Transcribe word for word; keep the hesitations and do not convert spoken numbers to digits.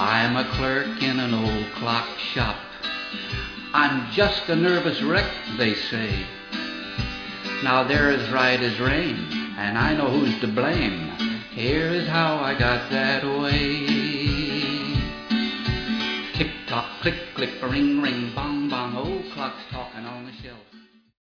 I'm a clerk in an old clock shop. I'm just a nervous wreck, they say. Now they're as right as rain, and I know who's to blame. Here is how I got that way. Tick-tock, click, click, ring, ring, bong, bong, old clock's